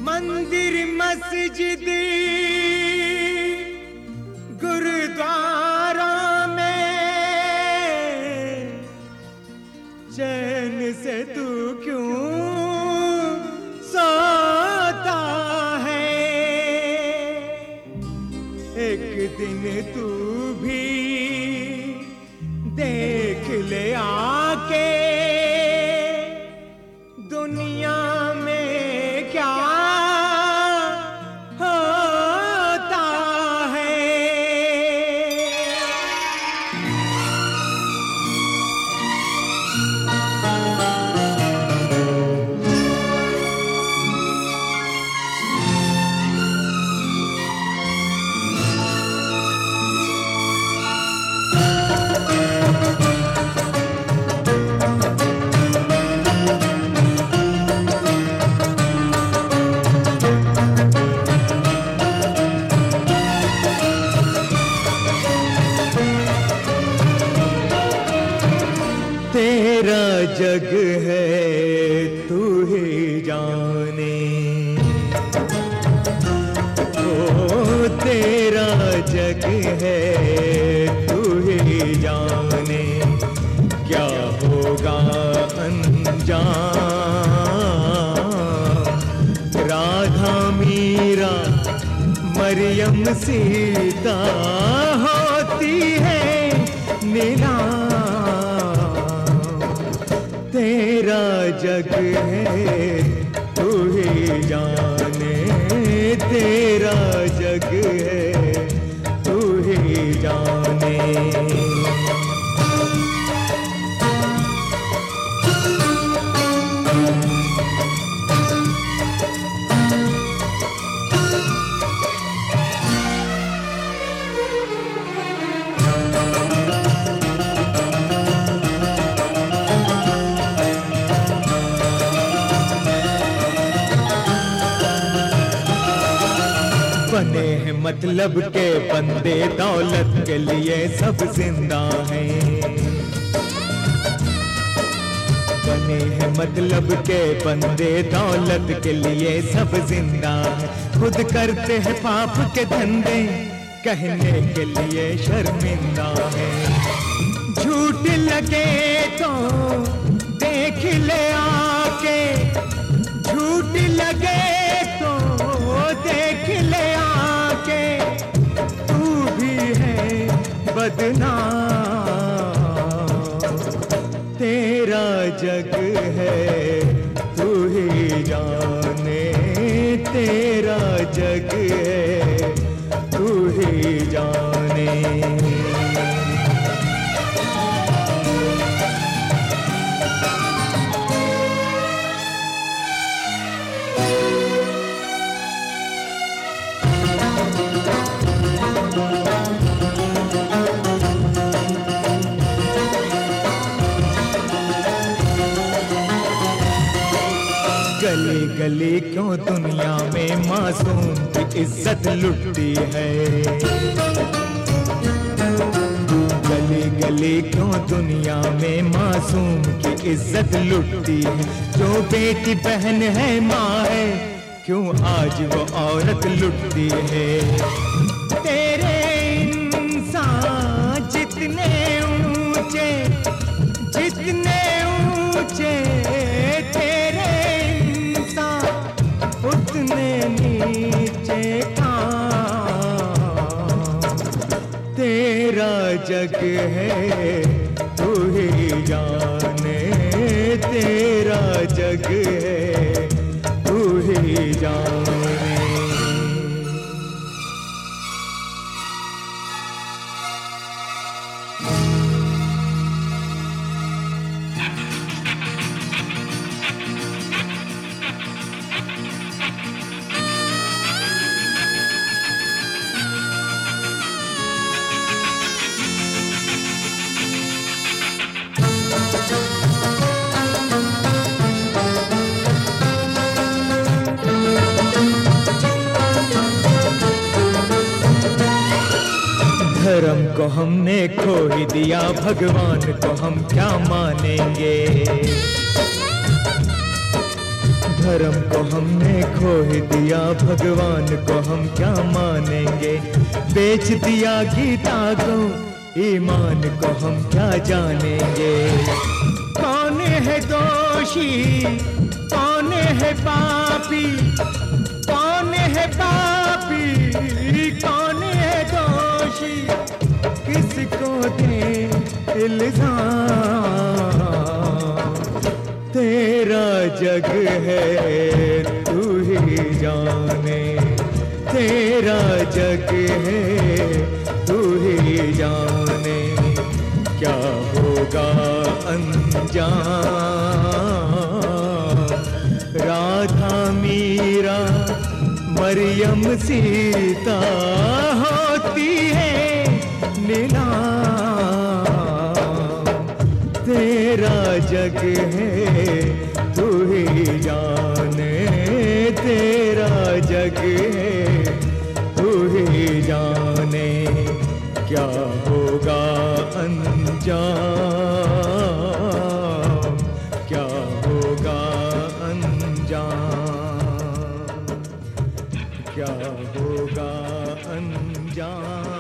मंदिर मस्जिद गुरुद्वारा में चैन से तू क्यों सोता है? एक दिन तू भी देख ले आके दुनिया में क्या होता है। तेरा जग है तू ही जाने, ओ तेरा जग है तू ही जाने, क्या होगा अंजाम। राधा मीरा मरियम सीता होती है नीलाम। तेरा जग है तू ही जाने, तेरा जग है तू ही जाने। बने हैं मतलब के बंदे, दौलत के लिए सब जिंदा हैं। बने हैं मतलब के बंदे, दौलत के लिए सब जिंदा हैं। खुद करते हैं पाप के धंधे, कहने के लिए शर्मिंदा हैं। झूठ लगे तो देख ले आके, झूठ लगे तो देख ले आके, तू भी है बदनाम। तेरा जग है तू ही जाने, तेरा जग है तू ही जाने। गली गली क्यों दुनिया में मासूम की इज्जत लुटती है। गली गली क्यों दुनिया में मासूम की इज्जत लुटती है। जो बेटी बहन है माँ है, क्यों आज वो औरत लुटती है। तेरे इंसान जितने ऊंचे, जितने ऊंचे तेरे उतने नीचे तेरा जग है तू ही जाने, तेरा जग है तू ही जाने। धर्म को हमने खो ही दिया, भगवान को हम क्या मानेंगे। धर्म को हमने खो ही दिया, भगवान को हम क्या मानेंगे। बेच दिया गीता को, ईमान को हम क्या जानेंगे। कौन है दोषी, कौन है पापी, कौन है पापी, कौन है दोषी, किसको दे इल्जाम। तेरा जग है तू ही जाने, तेरा जग है तू ही जाने। क्या होगा अंजाम। राधा मीरा मरियम सीता होती है नीलाम। तेरा जग है तू ही जाने, तेरा जग है तू ही जाने। क्या होगा अंजाम, क्या होगा अंजाम, क्या होगा अंजाम।